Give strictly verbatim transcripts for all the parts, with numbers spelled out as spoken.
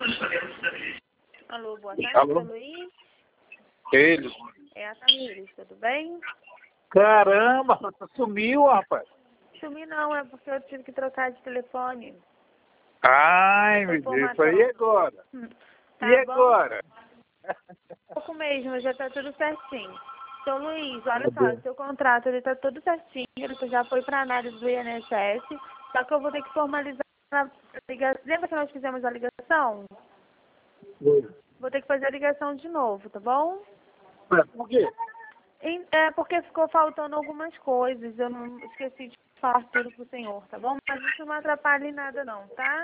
Alô, boa tarde, Alô? seu Luiz. Ele. É a Tamires, tudo bem? Caramba, sumiu, rapaz. Sumi não, é porque eu tive que trocar de telefone. Ai, Essa meu Deus, informação. isso aí agora. Hum, Tá E bom? agora? Pouco mesmo, já tá tudo certinho. Seu Luiz, olha Tá só, bom. seu contrato ele tá tudo certinho, ele já foi para análise do I N S S, só que eu vou ter que formalizar a ligação. Lembra que nós fizemos a ligação? Vou ter que fazer a ligação de novo, tá bom? Ué, por quê? Em- É porque ficou faltando algumas coisas, eu não esqueci de falar tudo pro senhor, tá bom? Mas isso não atrapalha em nada não, tá?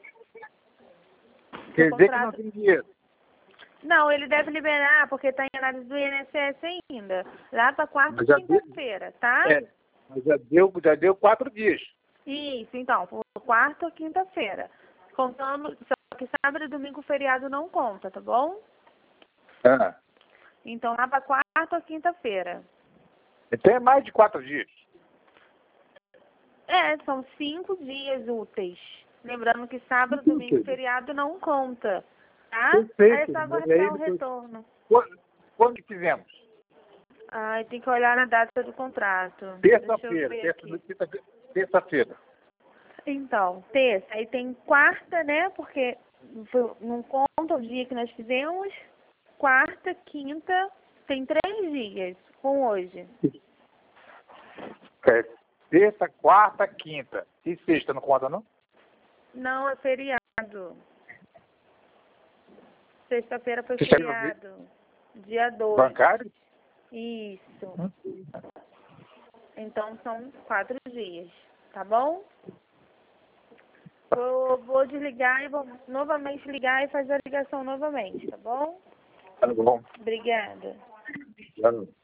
Seu Quer dizer que não contrato... tem dinheiro. Não, ele deve liberar, porque tá em análise do I N S S ainda. Lá pra quarta Mas e já deu- quinta-feira, tá? É, mas já deu, já deu quatro dias. Isso, então, por quarta ou quinta-feira. Contando, só que sábado e domingo o feriado não conta, tá bom? Ah, Então lá pra quarta ou quinta-feira. então é mais de quatro dias. É, são cinco dias úteis. Lembrando que sábado, domingo, feriado não conta, tá? Aí é Perfeito. só Mas aí aguardar o depois- retorno. Quando, quando que fizemos? Ai, tem que olhar na data do contrato. Deixa eu Terça-feira. ver Terça- aqui. terça- Terça-feira. Então, terça. Aí tem quarta, né? Porque foi- não conta o dia que nós fizemos. Quarta, quinta, tem três dias com hoje. É, terça, quarta, quinta. E sexta não conta, não? Não, é feriado. Sexta-feira foi Você quer me ouvir? feriado. Dia dois. Bancário? Isso. Então são quatro dias, tá bom? Eu vou desligar e vou novamente ligar e fazer a ligação novamente, tá bom? Tá bom. Obrigada. Tá bom.